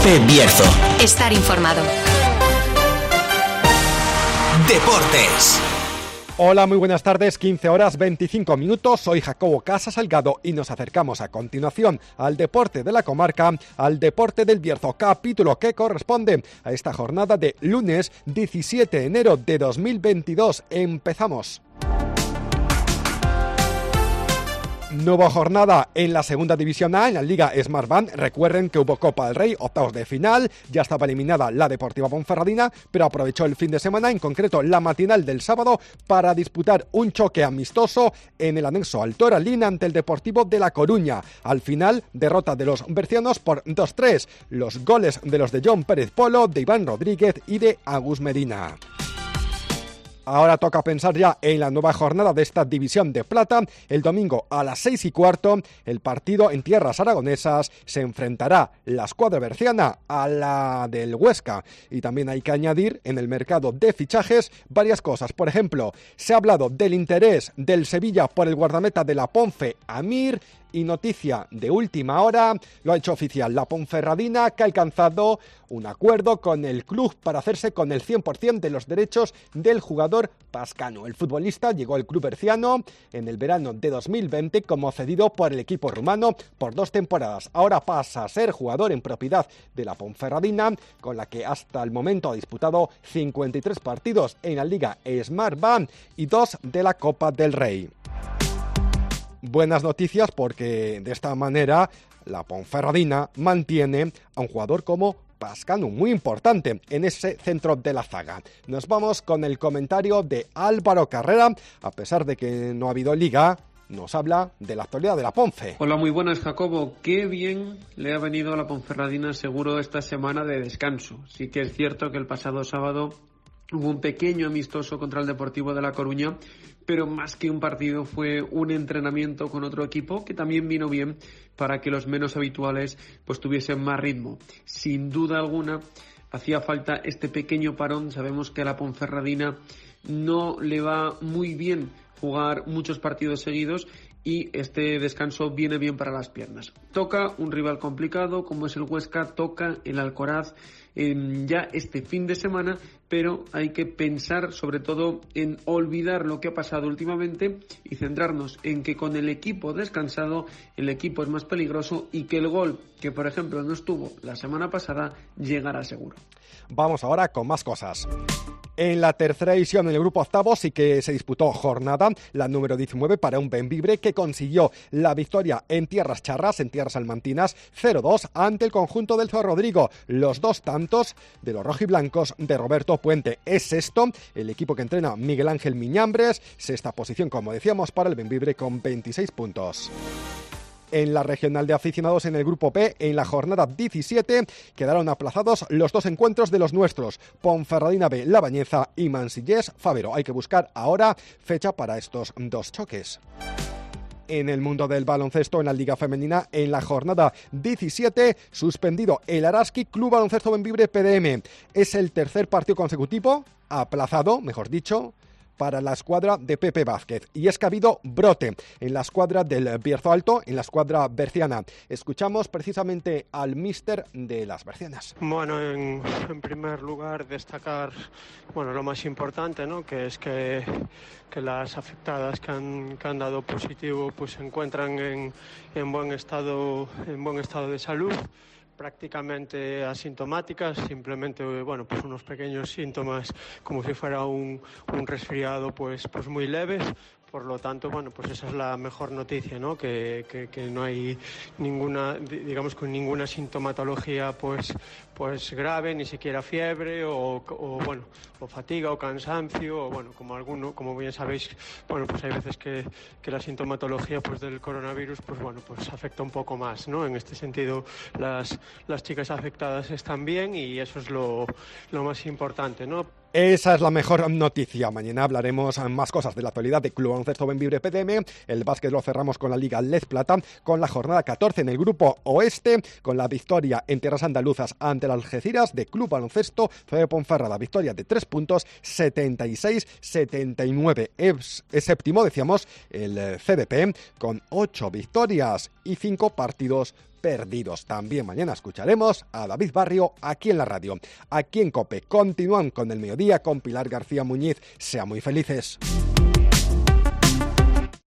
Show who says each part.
Speaker 1: Pepe Bierzo.
Speaker 2: Estar informado.
Speaker 1: Deportes.
Speaker 3: Hola, muy buenas tardes, 15 horas 25 minutos, soy Jacobo Casas Salgado y nos acercamos a continuación al deporte de la comarca, al deporte del Bierzo, capítulo que corresponde a esta jornada de lunes 17 de enero de 2022. Empezamos. Nueva jornada en la segunda división A, en la Liga Smartbank. Recuerden que hubo Copa del Rey, octavos de final, ya estaba eliminada la Deportiva Ponferradina, pero aprovechó el fin de semana, en concreto la matinal del sábado, para disputar un choque amistoso en el anexo al Toralín ante el Deportivo de La Coruña. Al final, derrota de los bercianos por 2-3. Los goles de los de John Pérez Polo, de Iván Rodríguez y de Agus Medina. Ahora toca pensar ya en la nueva jornada de esta división de plata. El domingo a las 6:15, el partido en tierras aragonesas se enfrentará la escuadra berciana a la del Huesca. Y también hay que añadir en el mercado de fichajes varias cosas. Por ejemplo, se ha hablado del interés del Sevilla por el guardameta de la Ponfe, Amir. Y noticia de última hora, lo ha hecho oficial la Ponferradina, que ha alcanzado un acuerdo con el club para hacerse con el 100% de los derechos del jugador pascano. El futbolista llegó al club berciano en el verano de 2020 como cedido por el equipo rumano por 2 temporadas. Ahora pasa a ser jugador en propiedad de la Ponferradina, con la que hasta el momento ha disputado 53 partidos en la Liga Smartbank y 2 de la Copa del Rey. Buenas noticias porque de esta manera la Ponferradina mantiene a un jugador como Pascano, muy importante en ese centro de la zaga. Nos vamos con el comentario de Álvaro Carrera. A pesar de que no ha habido liga, nos habla de la actualidad de la Ponfe.
Speaker 4: Hola, muy buenas, Jacobo. Qué bien le ha venido a la Ponferradina seguro esta semana de descanso. Sí que es cierto que el pasado sábado hubo un pequeño amistoso contra el Deportivo de La Coruña, pero más que un partido fue un entrenamiento con otro equipo que también vino bien para que los menos habituales pues tuviesen más ritmo. Sin duda alguna hacía falta este pequeño parón. Sabemos que a la Ponferradina no le va muy bien jugar muchos partidos seguidos y este descanso viene bien para las piernas. Toca un rival complicado como es el Huesca, toca el Alcoraz ya este fin de semana, pero hay que pensar sobre todo en olvidar lo que ha pasado últimamente y centrarnos en que con el equipo descansado el equipo es más peligroso y que el gol que por ejemplo no estuvo la semana pasada llegará seguro.
Speaker 3: Vamos ahora con más cosas. En la tercera división, en el grupo octavo, sí que se disputó jornada, la número 19, para un Bembibre que consiguió la victoria en tierras charras, en tierras salmantinas, 0-2 ante el conjunto del Rodrigo. Los 2 tantos de los rojiblancos de Roberto Puente. Es sexto el equipo que entrena Miguel Ángel Miñambres, sexta posición, como decíamos, para el Bembibre con 26 puntos. En la regional de aficionados en el grupo P, en la jornada 17, quedaron aplazados los 2 encuentros de los nuestros, Ponferradina B, La Bañeza y Mansillés Fávero. Hay que buscar ahora fecha para estos 2 choques. En el mundo del baloncesto, en la Liga Femenina, en la jornada 17, suspendido el Araski Club Baloncesto Bembibre PDM. Es el tercer partido consecutivo, aplazado, mejor dicho, para la escuadra de Pepe Vázquez. Y es que ha habido brote en la escuadra del Bierzo Alto, en la escuadra berciana. Escuchamos precisamente al míster de las bercianas.
Speaker 5: Bueno, en primer lugar destacar lo más importante, ¿no? Que es que las afectadas que han dado positivo pues se encuentran en buen estado de salud, prácticamente asintomáticas, simplemente pues unos pequeños síntomas como si fuera un resfriado pues muy leves. Por lo tanto, pues esa es la mejor noticia, ¿no? Que no hay ninguna, digamos, con ninguna sintomatología pues grave, ni siquiera fiebre o fatiga o cansancio, o como bien sabéis, pues hay veces que la sintomatología pues del coronavirus pues afecta un poco más, ¿no? En este sentido, las chicas afectadas están bien y eso es lo más importante, ¿no?
Speaker 3: Esa es la mejor noticia. Mañana hablaremos más cosas de la actualidad de Club Baloncesto Bembibre PDM. El básquet lo cerramos con la Liga Les Plata, con la jornada 14 en el grupo oeste, con la victoria en tierras andaluzas ante el Algeciras de Club Baloncesto de Ponferrada. Victoria de 3 puntos, 76-79. Es séptimo, decíamos, el CDP, con 8 victorias y 5 partidos perdidos. También mañana escucharemos a David Barrio aquí en la radio. Aquí en COPE continúan con el mediodía con Pilar García Muñiz. Sean muy felices.